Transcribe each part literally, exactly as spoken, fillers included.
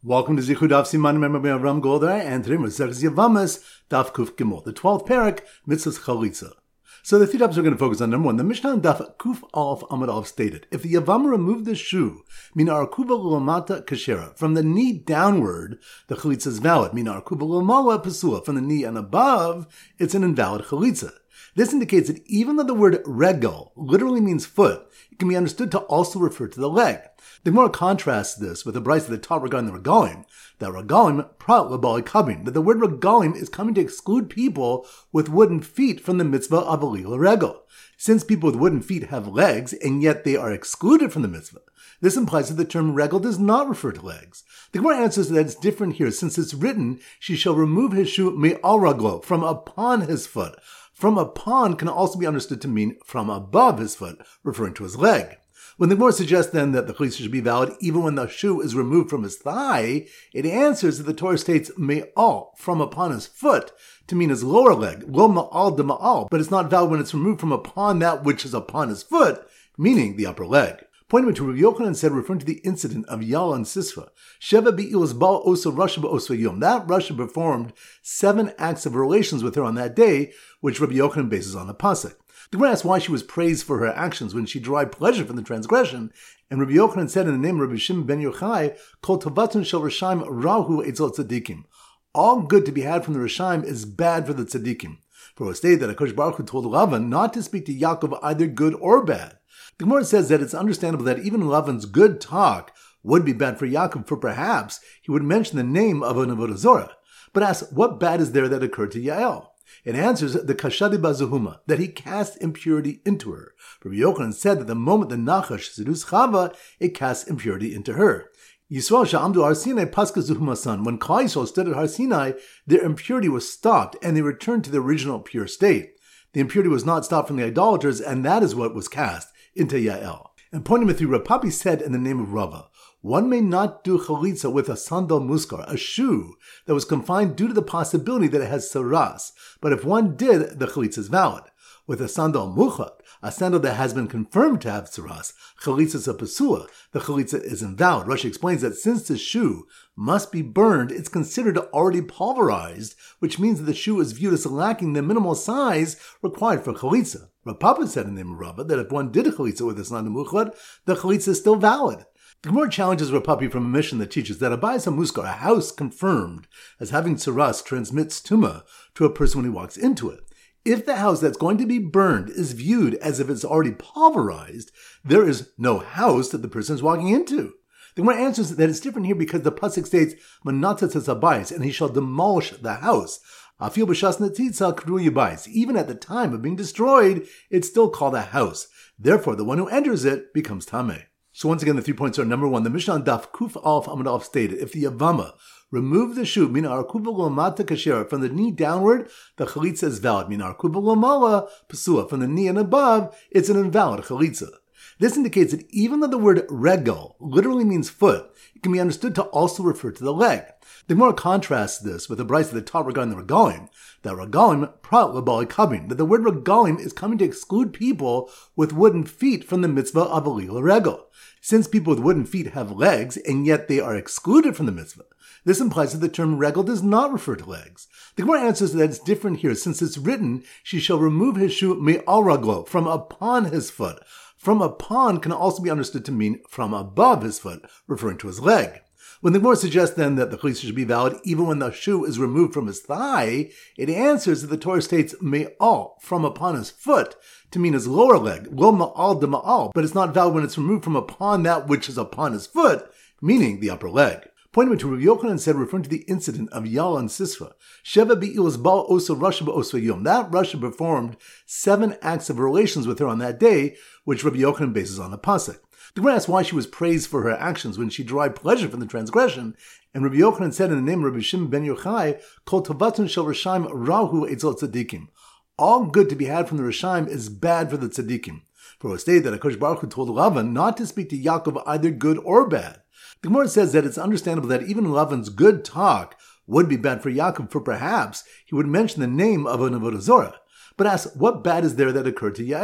Welcome to Zichud Daf Siman Mem Avram Goldar, and today we're Yavamas Daf Kuf Gimel, the twelfth parak, Mitzvahs Chalitza. So the three topics we're going to focus on. Number one, the Mishnah on Daf Kuf Aleph Amud Aleph stated, if the Yavama removed the shoe, min arkuba l'lamata kashera, from the knee downward, the Chalitza is valid. Min arkuba l'mala pasua, from the knee and above, it's an invalid Chalitza. This indicates that even though the word regel literally means foot, it can be understood to also refer to the leg. The Gemara contrasts this with the brayso that taught regarding the regalim, that regalim prat l'bali kabin, that the word regalim is coming to exclude people with wooden feet from the mitzvah of alila regel. Since people with wooden feet have legs, and yet they are excluded from the mitzvah, this implies that the term regel does not refer to legs. The Gemara answers that it's different here, since it's written, she shall remove his shoe me'al raglo, from upon his foot. From upon can also be understood to mean from above his foot, referring to his leg. When the Gemara suggests then that the chalitza should be valid even when the shoe is removed from his thigh, it answers that the Torah states me'al, from upon his foot, to mean his lower leg, lo ma'al de ma'al, but it's not valid when it's removed from upon that which is upon his foot, meaning the upper leg. Pointing to Rabbi Yochanan said, referring to the incident of Yala and Sisra, Sheva bi'ilas bal osa Rasha ba'osa yom. That Rasha performed seven acts of relations with her on that day, which Rabbi Yochanan bases on the pasuk. The Gemara asks why she was praised for her actions when she derived pleasure from the transgression, and Rabbi Yochanan said in the name of Rabbi Shimon ben Yochai, Kol tavatun shel Rashaim rahu etzel tzadikim. All good to be had from the Rashaim is bad for the tzadikim. For it was stated that HaKadosh Baruch Hu told Lavan not to speak to Yaakov either good or bad. The Gemara says that it's understandable that even Lavan's good talk would be bad for Yaakov, for perhaps he would mention the name of an avodah zarah. But asks, what bad is there that occurred to Yael? It answers the kashadi bazuhuma, that he cast impurity into her. Rabbi Yochanan said that the moment the Nachash seduced Chava, it cast impurity into her. Yisrael sha'amdu Har Sinai paska zuhuma san. When Klal Yisrael stood at Har Sinai, their impurity was stopped, and they returned to the original pure state. The impurity was not stopped from the idolaters, and that is what was cast into Yael. And point number three, Rav Papi said in the name of Rava, one may not do chalitza with a sandal muskar, a shoe that was confined due to the possibility that it has saras. But if one did, the chalitza is valid. With a sandal muchat, a sandal that has been confirmed to have saras, chalitza is a pasua, the chalitza is invalid. Rashi explains that since the shoe must be burned, it's considered already pulverized, which means that the shoe is viewed as lacking the minimal size required for chalitza. Rav Papa said in the name of Rava that if one did a chalitza with a sandal muchat, the chalitza is still valid. The Gemara challenges Rav Papi from a mission that teaches that a bayis hamuskar, a house confirmed as having tsaras, transmits tuma to a person when he walks into it. If the house that's going to be burned is viewed as if it's already pulverized, there is no house that the person is walking into. The Gemara answers that it's different here because the pasuk states, "Manatzatz habayis," and he shall demolish the house. Afil b'shas netzitza kru yabayis. Even at the time of being destroyed, it's still called a house. Therefore, the one who enters it becomes tameh. So once again, the three points are: number one, the Mishnah on Daf Kuf Aleph Amud Aleph stated, if the Yavama remove the shoe, min arkuba l'lamata kashera, from the knee downward, the chalitza is valid. Min arkuba l'mala pasua, from the knee and above, it's an invalid chalitza. This indicates that even though the word regel literally means foot, it can be understood to also refer to the leg. The Gemara contrasts this with the brayso that taught regarding the regalim, that regalim prat l'bali kabin, that the word regalim is coming to exclude people with wooden feet from the mitzvah of alila regel. Since people with wooden feet have legs, and yet they are excluded from the mitzvah, this implies that the term regel does not refer to legs. The Gemara answers that it's different here, since it's written, she shall remove his shoe me'al raglo, from upon his foot. From upon can also be understood to mean from above his foot, referring to his leg. When the Gemara suggests then that the chalitza should be valid even when the shoe is removed from his thigh, it answers that the Torah states me'al, from upon his foot, to mean his lower leg, lo ma'al de ma'al, but it's not valid when it's removed from upon that which is upon his foot, meaning the upper leg. Pointing to Rabbi Yochanan said, referring to the incident of Yala and Sisra, Sheva bi'ilas bal osa Rasha ba'osa yom. That Rasha performed seven acts of relations with her on that day, which Rabbi Yochanan bases on the pasuk. The Gemara asks why she was praised for her actions when she derived pleasure from the transgression, and Rabbi Yochanan said in the name of Rabbi Shimon ben Yochai, Kol tavatun shel Rashaim rahu etzel tzadikim. All good to be had from the Rashaim is bad for the tzadikim. For it was stated that HaKadosh Baruch Hu told Lavan not to speak to Yaakov either good or bad. The Gemara says that it's understandable that even Lavan's good talk would be bad for Yaakov, for perhaps he would mention the name of an avodah zarah. But asks, what bad is there that occurred to Yael?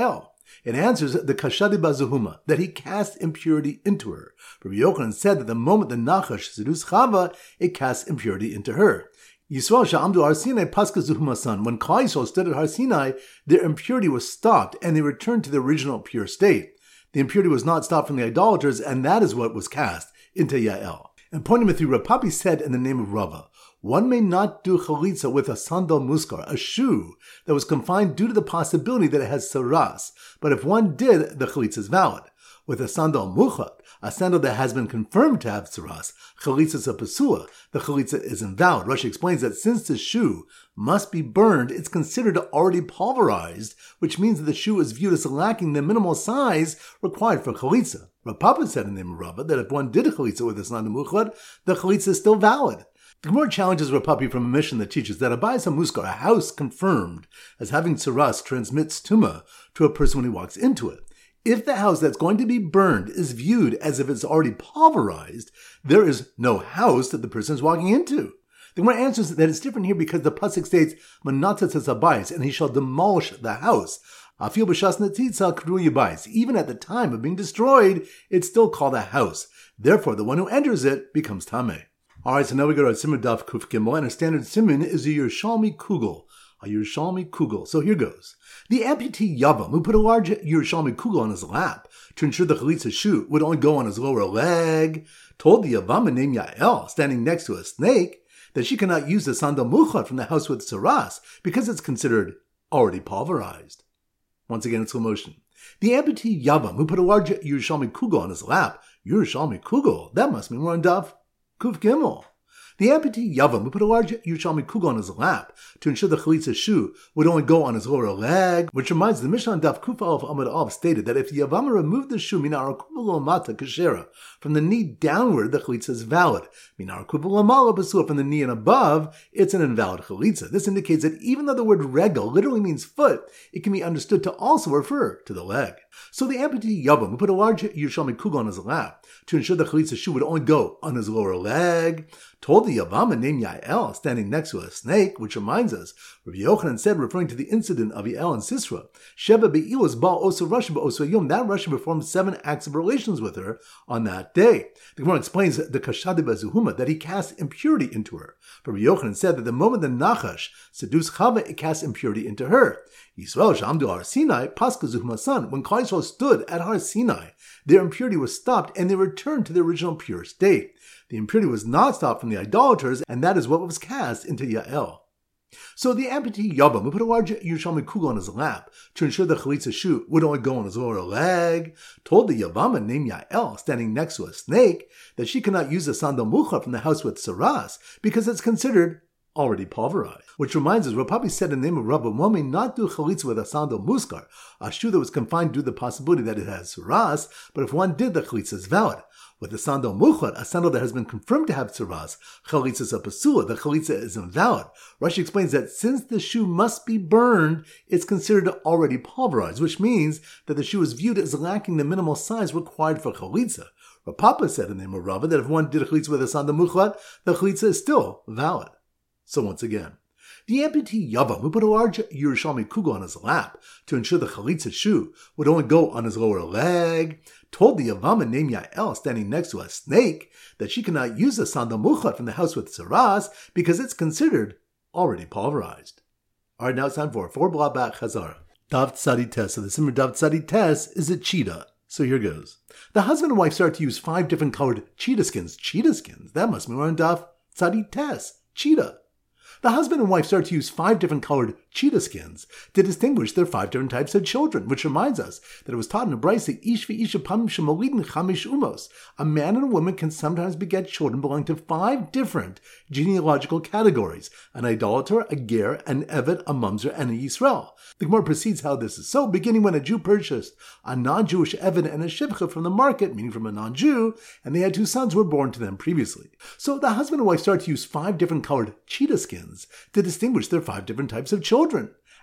It answers the Kashadi Bazuhuma, that he cast impurity into her. Rabbi Yochanan said that the moment the Nachash seduced Chava, it cast impurity into her. Yisrael Sha'amdu Har Sinai Paska Zuhuma San. When Klal Yisrael stood at Har Sinai, their impurity was stopped and they returned to the original pure state. The impurity was not stopped from the idolaters, and that is what was cast into Yael. And pointing me through, Rav Papi said in the name of Rava, one may not do chalitza with a sandal muskar, a shoe that was confined due to the possibility that it has saras, but if one did, the chalitza is valid. With a sandal muchat, a sandal that has been confirmed to have saras, chalitza is a pasua, the chalitza is invalid. Rashi explains that since the shoe must be burned, it's considered already pulverized, which means that the shoe is viewed as lacking the minimal size required for chalitza. Rav Papa said in the name of Rava that if one did a chalitza with a sandal muchat, the chalitza is still valid. The Gemara challenges Rav Papi from a mission that teaches that a bayis hamuskar, a house confirmed as having tsaras, transmits tuma to a person when he walks into it. If the house that's going to be burned is viewed as if it's already pulverized, there is no house that the person is walking into. The Gemara answers that it's different here because the pasuk states, "Manatat habayis," and he shall demolish the house. Afil b'shas netzitza kru yabayis. Even at the time of being destroyed, it's still called a house. Therefore, the one who enters it becomes tameh. Alright, so now we go to Simon Daf Kuf Gimel, and a standard Simon is a Yerushalmi Kugel. A Yerushalmi Kugel. So here goes. The amputee Yavam, who put a large Yerushalmi Kugel on his lap to ensure the Chalitza shoe would only go on his lower leg, told the Yavama named Yael, standing next to a snake, that she cannot use the Sandal Muchat from the house with Saras because it's considered already pulverized. Once again in slow motion. The amputee Yavam, who put a large Yerushalmi Kugel on his lap, Yerushalmi Kugel, that must mean we're on Daf Kuf Gimel. The amputee Yavam, who put a large Yerushalmi Kugel on his lap to ensure the Chalitza shoe would only go on his lower leg, which reminds the Mishnah on Daf Kuf Aleph Amud Aleph stated that if the Yavam removed the shoe minar kubulo mata kashera, from the knee downward, the Chalitza is valid. Minar kubulo mala basua, from the knee and above, it's an invalid Chalitza. This indicates that even though the word regel literally means foot, it can be understood to also refer to the leg. So the amputee Yavam, who put a large Yerushalmi Kugel on his lap to ensure the Chalitza shoe would only go on his lower leg, told the Yavama named Yael, standing next to a snake, which reminds us, Rabbi Yochanan said, referring to the incident of Yael and Sisra, Sheba be'ilos ba osa Rasha ba'osa yom, that Rasha performed seven acts of relations with her on that day. The Gemara explains the Kashadi Bazuhuma, that he cast impurity into her. Rabbi Yochanan said that the moment the Nachash seduced Chava, it cast impurity into her. Yisrael Shamdu Har Sinai, Paska Zuhuma San, when Klal Yisrael stood at Har Sinai, their impurity was stopped and they returned to the original pure state. The impurity was not stopped from the idolaters, and that is what was cast into Yael. So the amputee Yavam, who put a large Yerushalmi Kugel on his lap to ensure the Chalitza shoe would only go on his lower leg, told the Yavama named Yael, standing next to a snake, that she cannot use the Sandal Mucha from the house with Saras because it's considered already pulverized. Which reminds us, Rav Papi said in the name of Rabba, one may not do chalitza with a sandal muskar, a shoe that was confined due to the possibility that it has saras, but if one did, the chalitza is valid. With the sandal muchad, a sandal that has been confirmed to have saras, chalitza is a pasua, the chalitza is invalid. Rashi explains that since the shoe must be burned, it's considered already pulverized, which means that the shoe is viewed as lacking the minimal size required for chalitza. Rav Papa said in the name of Rava that if one did a chalitza with a sandal muchad, the chalitza is still valid. So once again, the amputee Yavam, who put a large Yerushalmi Kugel on his lap to ensure the chalitza shoe would only go on his lower leg, told the Yavama named Yael, standing next to a snake, that she cannot use the sandal muchat from the house with saras because it's considered already pulverized. Alright, now it's time for four blah back chazara. Dav Tzadi Tes. So the Simmer Dav Tzadi Tes is a cheetah. So here goes. The husband and wife start to use five different colored cheetah skins. Cheetah skins? That must mean we're on Dav Tzadi Tes. Cheetah. The husband and wife start to use five different colored cheetah skins to distinguish their five different types of children, which reminds us that it was taught in the Brisa, Ish v'isha pam shemalidin chamish umos. A man and a woman can sometimes beget children belonging to five different genealogical categories: an idolater, a ger, an eved, a mamzer, and a Yisrael. The Gemara proceeds how this is so, beginning when a Jew purchased a non-Jewish eved and a shivcha from the market, meaning from a non-Jew, and they had two sons who were born to them previously. So the husband and wife start to use five different colored cheetah skins to distinguish their five different types of children.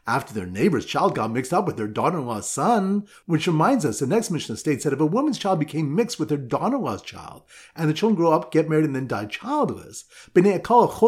after their neighbor's child got mixed up with their daughter-in-law's son, which reminds us, the next Mishnah states that if a woman's child became mixed with her daughter-in-law's child, and the children grow up, get married, and then die childless, anyone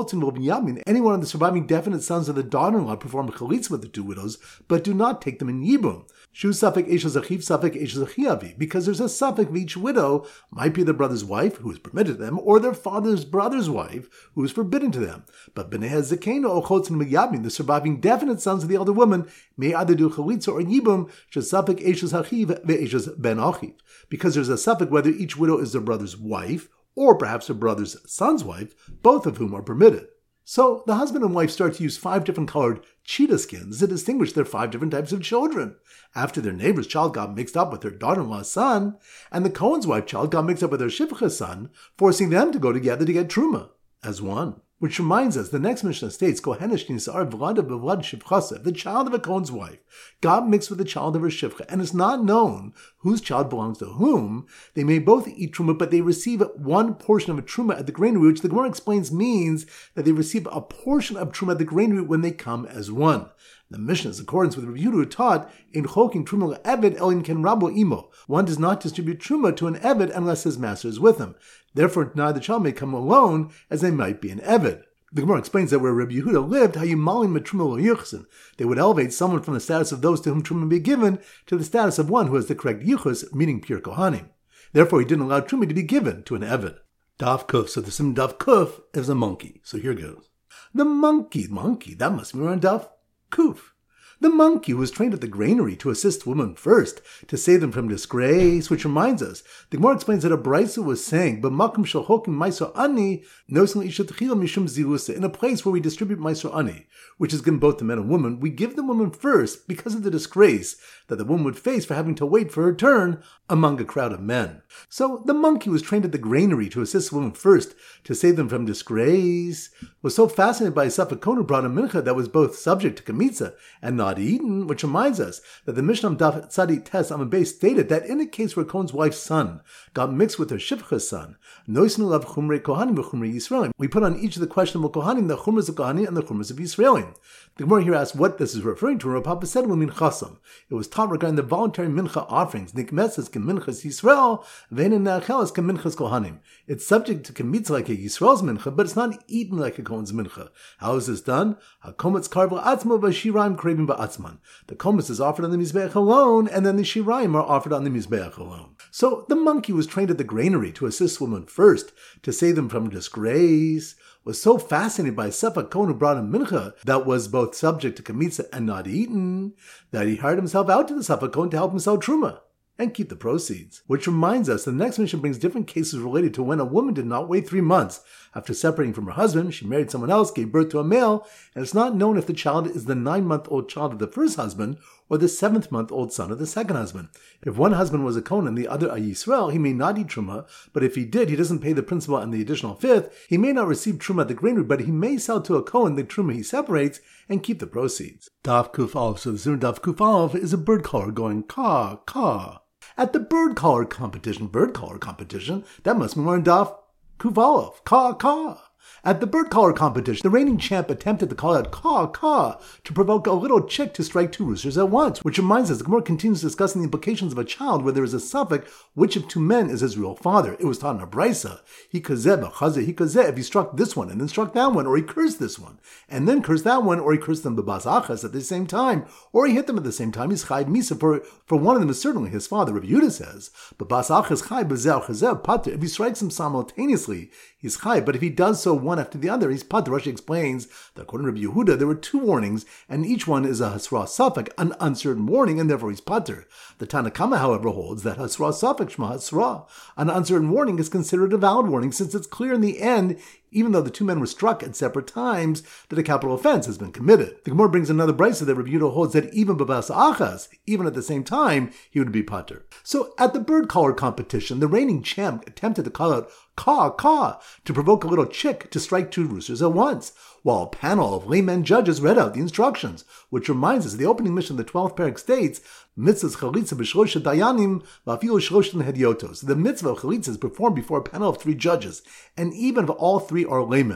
of the surviving definite sons of the daughter-in-law perform chalitza with the two widows, but do not take them in yibum. Shu safek eshes achiv safek eshes achiavi, because there's a safek of each widow, might be their brother's wife, who is permitted to them, or their father's brother's wife, who is forbidden to them. But b'nei hazekena or chotzin miyabim, the surviving definite sons of the elder woman, may either do chalitza or yibum, shesafek eshes achiv ve'eshes ben achiv, because there's a safek whether each widow is their brother's wife, or perhaps her brother's son's wife, both of whom are permitted. So the husband and wife start to use five different colored cheetah skins to distinguish their five different types of children. After their neighbor's child got mixed up with their daughter-in-law's son, and the Cohen's wife child got mixed up with their shivcha's son, forcing them to go together to get truma as one. Which reminds us, the next Mishnah states, Kohenish nisar vlad b'vlad shivchasa, the child of a Cohen's wife, got mixed with the child of her shivcha, and it's not known whose child belongs to whom. They may both eat truma, but they receive one portion of a truma at the granary, which the Gemara explains means that they receive a portion of truma at the granary when they come as one. The Mishnah, in accordance with Rabbi Yehuda, who taught, in choking truma le'eved elin ken rabo imo. One does not distribute truma to an eved unless his master is with him. Therefore, neither child may come alone, as they might be an eved. The Gemara explains that where Rabbi Yehuda lived, hayimalim truma lo-yuchsin, they would elevate someone from the status of those to whom truma be given to the status of one who has the correct yuchus, meaning pure kohanim. Therefore, he didn't allow truma to be given to an eved. Daf kuf. So the sim daf kuf is a monkey. So here goes. The monkey, monkey, that must be around daf kuf. The monkey was trained at the granary to assist women first, to save them from disgrace, which reminds us, the Gemara explains that a brisa was saying, "B'makom shel chokim ma'aser ani, nosin isha techila mishum zilusa," in a place where we distribute ma'aser ani, which is given both to men and women, we give the woman first because of the disgrace that the woman would face for having to wait for her turn among a crowd of men. So the monkey was trained at the granary to assist women first, to save them from disgrace, was so fascinated by a safek kohen who brought a mincha that was both subject to kamitza and not eaten, which reminds us that the Mishnah Daf Tzadi Tes Amabay stated that in a case where Cohen's wife's son got mixed with her shivcha's son, noisnu lav chumrei kohanim v'chumrei Yisraelim, we put on each of the questionable kohanim the chumras of kohanim and the chumras of Yisraelim. The Gemara here asks what this is referring to. Rav Papa said min chasam. It was taught regarding the voluntary mincha offerings. Nikmeses ke minchas Yisrael, ve'enin ne'achelas ke minchas kohanim. It's subject to kemitza like a Yisrael's mincha, but it's not eaten like a Cohen's mincha. How is this done? HaKometz karva atzma v'shirayim kravim ba'atzman. The kometz is offered on the mizbeach alone, and then the shirayim are offered on the mizbeach alone. So the monkey was trained at the granary to assist women first, to save them from disgrace, was so fascinated by safek kohen who brought him mincha that was both subject to kamitza and not eaten, that he hired himself out to the safek kohen to help him sell truma and keep the proceeds. Which reminds us, the next mission brings different cases related to when a woman did not wait three months. After separating from her husband, she married someone else, gave birth to a male, and it's not known if the child is the nine-month-old child of the first husband or the seventh-month-old son of the second husband. If one husband was a Kohen and the other a Yisrael, he may not eat truma, but if he did, he doesn't pay the principal and the additional fifth. He may not receive truma at the granary, but he may sell to a Kohen the truma he separates and keep the proceeds. Daf Kuf Aleph. So the Zimmer Daf Kuf Aleph is a bird caller going caw, caw. At the bird caller competition, bird caller competition, that must be more in Daf Kuf Aleph, caw, caw. At the bird caller competition, the reigning champ attempted to call out caw, caw to provoke a little chick to strike two roosters at once, which reminds us, the Gemara continues discussing the implications of a child where there is a suffix, which of two men is his real father. It was taught in a brisa, he kazeh, b'chazeh, he kazeh, if he struck this one and then struck that one, or he cursed this one, and then cursed that one, or he cursed them b'bas achas at the same time, or he hit them at the same time, he's chayv misa, for, for one of them is certainly his father. Rabbi Yehuda says, b'bas achas chayv b'zeh chazeh pater, if he strikes them simultaneously, he's chayv, but if he does so one after the other, he's pater. Rashi explains that according to Rabbi Yehuda, there were two warnings, and each one is a hasra suffix, an uncertain warning, and therefore he's pater. The Tanna Kama, however, holds that hasra suffix, shma hasra, an uncertain warning is considered a valid warning, since it's clear in the end, even though the two men were struck at separate times, that a capital offense has been committed. The Gemara brings another brisa that Rabbi Yehuda holds that even b'bas achas, even at the same time, he would be pater. So at the bird caller competition, the reigning champ attempted to call out caw, caw, to provoke a little chick to strike two roosters at once, while a panel of laymen judges read out the instructions, which reminds us the opening mission of the twelfth parak states, mitzvahs chalitza b'shlosha dayanim v'afilu shlosha hediotos. The mitzvah of chalitza is performed before a panel of three judges, and even if all three are laymen.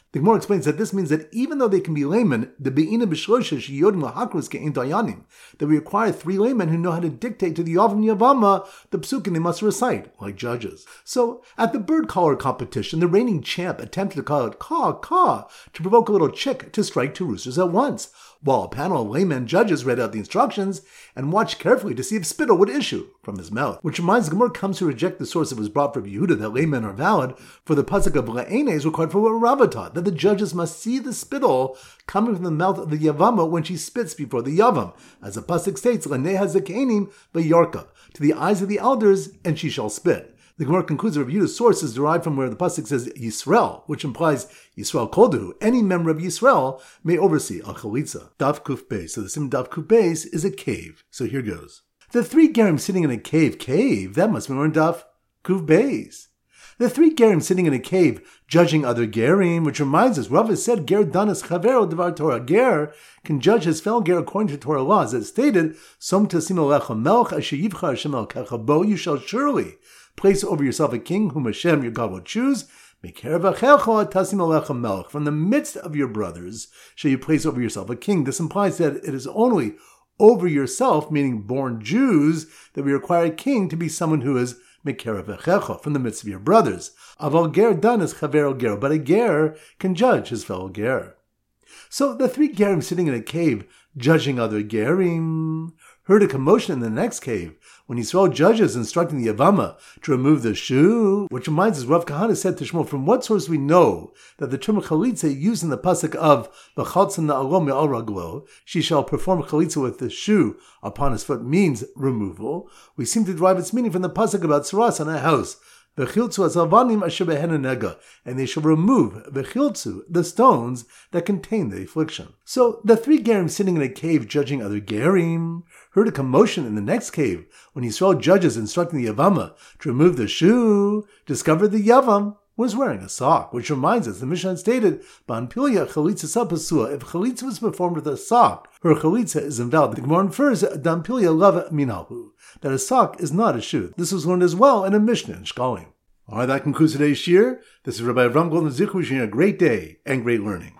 The Gemara explains that this means that even though they can be laymen, the be'ina b'shlosha sheyodim lahakrus ke'en dayanim, that we require three laymen who know how to dictate to the Yavam Yavama the psukim they must recite, like judges. So, at the bird caller competition, the reigning champ attempted to call it caw, caw, to provoke a little chick to strike two roosters at once, while a panel of laymen judges read out the instructions and watched carefully to see if spittle would issue from his mouth. Which reminds the Gemara comes to reject the source that was brought from Yehuda that laymen are valid, for the pasuk of Le'ene is required for what Rava taught, that the judges must see the spittle coming from the mouth of the Yavama when she spits before the Yavam, as the pasuk states, L'neha zekenim v'yorka, to the eyes of the elders, and she shall spit. The Gemara concludes that Yehuda's source is derived from where the pasuk says Yisrael, which implies Yisrael Koldu, any member of Yisrael may oversee a chalitza. Daf Kuf Beis. So the sim Daf Kuf Beis is a cave. So here goes. The three gerim sitting in a cave, cave, that must be more in Daf Kuf Beis. The three gerim sitting in a cave, judging other gerim, which reminds us, Rav has said, Ger danas chavero devar Torah. Ger can judge his fellow ger according to Torah laws. As stated, Som tasim alecha melch asher yivcha Hashem elkecha bo, you shall surely place over yourself a king whom Hashem your God will choose. From the midst of your brothers shall you place over yourself a king. This implies that it is only over yourself, meaning born Jews, that we require a king to be someone who is from the midst of your brothers. Aval ger dan is chavero ger, but a ger can judge his fellow ger. So the three gerim sitting in a cave, judging other gerim, heard a commotion in the next cave when Yisrael judges instructing the Yavama to remove the shoe, which reminds us, Rav Kahana said to Shmuel, from what source we know that the term chalitza used in the pasuk of v'chaltza na'alo me'al raglo, she shall perform chalitza with the shoe upon his foot, means removal. We seem to derive its meaning from the pasuk about tzaras on a house. V'chiltzu azavanim asher behen nega, and they shall remove v'chiltzu, the stones that contain the affliction. So the three gerim sitting in a cave judging other gerim heard a commotion in the next cave when Yisrael judges instructing the Yavama to remove the shoe, discovered the Yavam was wearing a sock, which reminds us, the Mishnah stated, Banpilya chalitza sapasua, if chalitza was performed with a sock, her chalitza is invalid. The Gemara infers, Dampilya lava minahu, that a sock is not a shoe. This was learned as well in a Mishnah in Shkalim. All right, that concludes today's shir. This is Rabbi Avram Golden Zichu wishing you a great day and great learning.